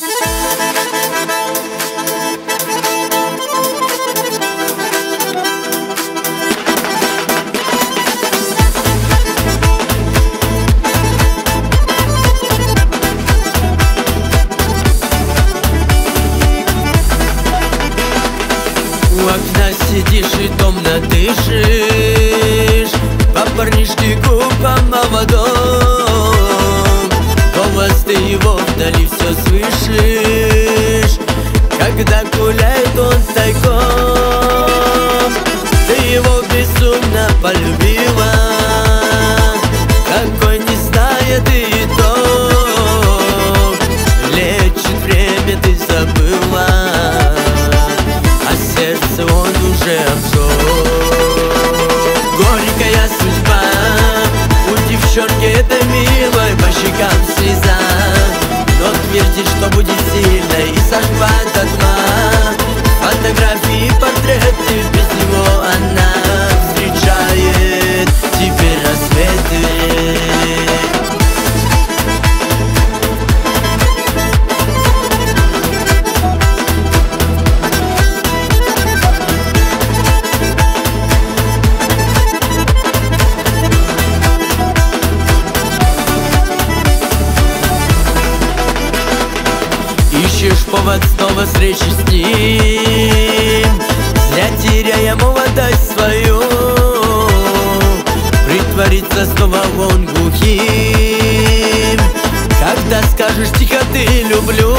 У окна сидишь и томно дышишь, по парнишке глупо молодом. Голос ты его вдали все слышишь, когда гуляет он тайком. Ты его безумно полюбила, какой не знает и итог. Лечит время, ты забыла, сердце он уже обжег. Горькая судьба у девчонки этой милой, по щекам слеза, но твердит, что будет сильной, и сожгла дотла фотографии, портреты. Без него она встречает теперь рассветы. Ищешь повод снова встречи с ним, зря теряя молодость свою. Притворится снова он глухим, когда скажешь тихо ты люблю.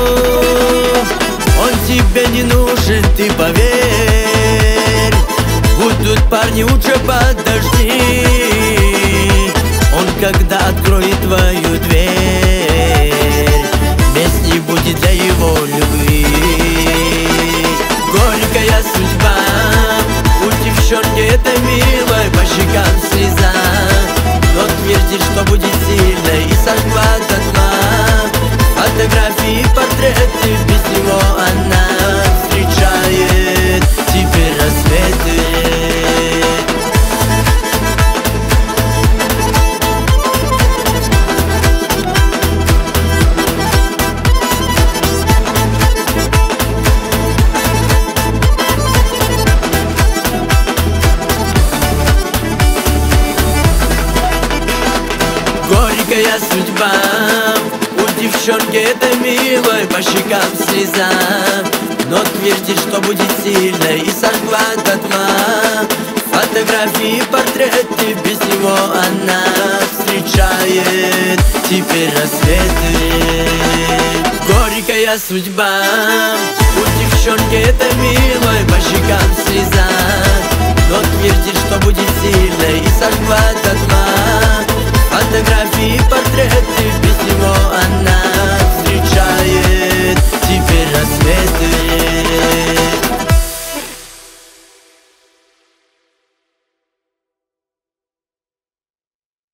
Он тебе не нужен, ты поверь, будут парни лучше подожди. Он когда откроет твою дверь, мест не будет для его любви. Горькая судьба у девчонки этой милой, по щекам слеза, но твердит, что будет сильной, и сожгла дотла фотографии, портреты. Без него она встречает теперь рассветы. Горькая судьба у девчонки этой милой, по щекам слеза, но твердит, что будет сильной, и сожгла дотла фотографии, портреты. Без него она встречает теперь рассветы. Горькая судьба у девчонки этой милой, по щекам слеза, но твердит, что будет сильной, и сожгла дотла фотографии, портреты. Без него она встречает теперь рассветы.